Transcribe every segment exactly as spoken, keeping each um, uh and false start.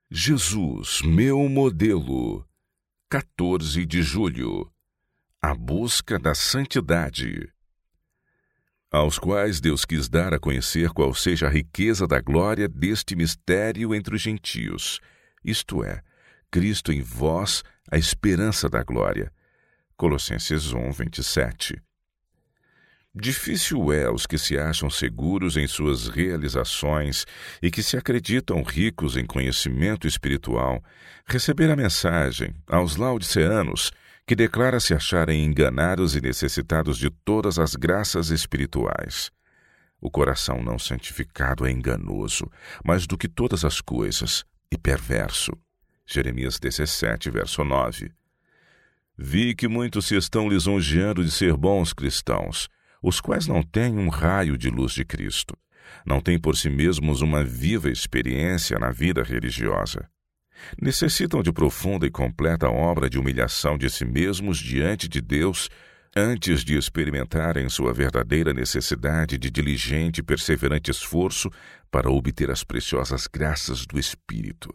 Jesus, meu modelo. quatorze de julho. A busca da santidade. Aos quais Deus quis dar a conhecer qual seja a riqueza da glória deste mistério entre os gentios, isto é, Cristo em vós, a esperança da glória. Colossenses um, vinte e sete. Difícil é aos que se acham seguros em suas realizações e que se acreditam ricos em conhecimento espiritual, receber a mensagem aos laodiceanos que declara se acharem enganados e necessitados de todas as graças espirituais. O coração não santificado é enganoso, mais do que todas as coisas, e perverso. Jeremias dezessete, verso nove. Vi que muitos se estão lisonjeando de ser bons cristãos, os quais não têm um raio de luz de Cristo, não têm por si mesmos uma viva experiência na vida religiosa. Necessitam de profunda e completa obra de humilhação de si mesmos diante de Deus antes de experimentarem sua verdadeira necessidade de diligente e perseverante esforço para obter as preciosas graças do Espírito.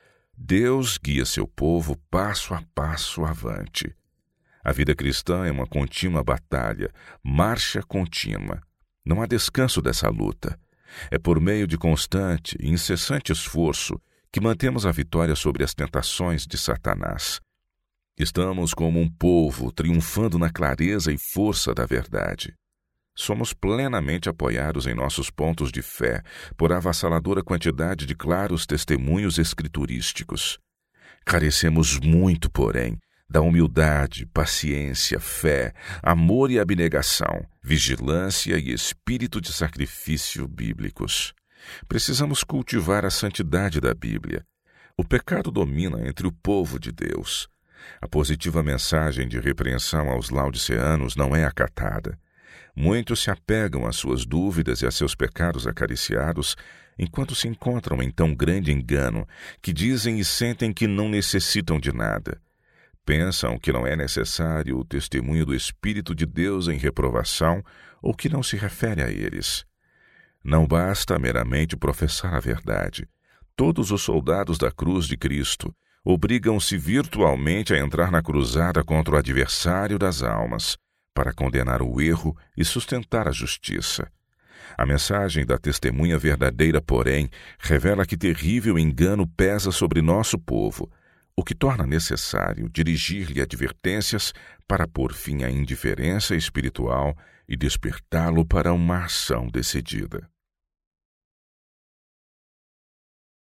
Deus guia seu povo passo a passo avante. A vida cristã é uma contínua batalha, marcha contínua. Não há descanso dessa luta. É por meio de constante e incessante esforço que mantemos a vitória sobre as tentações de Satanás. Estamos como um povo triunfando na clareza e força da verdade. Somos plenamente apoiados em nossos pontos de fé por avassaladora quantidade de claros testemunhos escriturísticos. Carecemos muito, porém, da humildade, paciência, fé, amor e abnegação, vigilância e espírito de sacrifício bíblicos. Precisamos cultivar a santidade da Bíblia. O pecado domina entre o povo de Deus. A positiva mensagem de repreensão aos laodiceanos não é acatada. Muitos se apegam às suas dúvidas e a seus pecados acariciados, enquanto se encontram em tão grande engano que dizem e sentem que não necessitam de nada. Pensam que não é necessário o testemunho do Espírito de Deus em reprovação ou que não se refere a eles. Não basta meramente professar a verdade. Todos os soldados da cruz de Cristo obrigam-se virtualmente a entrar na cruzada contra o adversário das almas, para condenar o erro e sustentar a justiça. A mensagem da testemunha verdadeira, porém, revela que terrível engano pesa sobre nosso povo, o que torna necessário dirigir-lhe advertências para pôr fim à indiferença espiritual e despertá-lo para uma ação decidida.